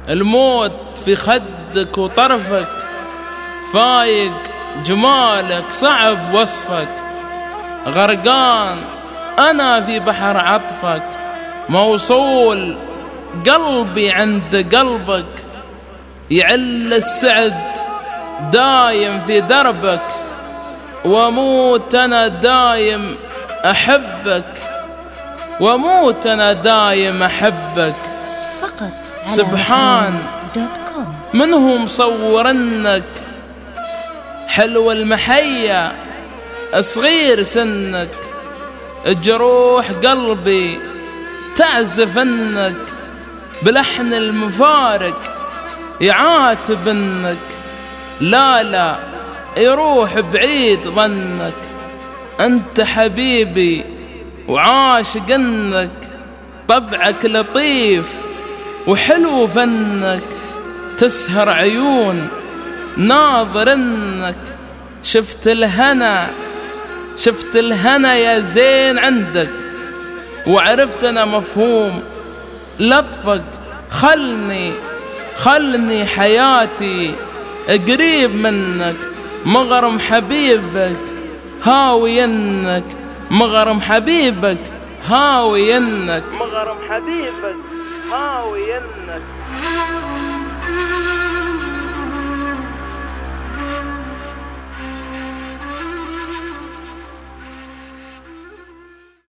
الموت في خدك وطرفك، فايق جمالك صعب وصفك، غرقان أنا في بحر عطفك، موصول قلبي عند قلبك، يعل السعد دايم في دربك، واموت أنا دايم أحبك، واموت أنا دايم أحبك. فقط سبحان من هو مصورنك، حلو المحيا صغير سنك، جروح قلبي تعزف انك، بلحن المفارق يعاتب انك، لا لا يروح بعيد ظنك، انت حبيبي وعاشق انك، طبعك لطيف وحلو فنك، تسهر عيون ناظر انك، شفت الهنا يا زين عندك، وعرفت انا مفهوم لطفك، خلني حياتي قريب منك، مغرم حبيبك هاوينك، مغرم حبيبك هاوينك، مغرم حبيبك هاوينك.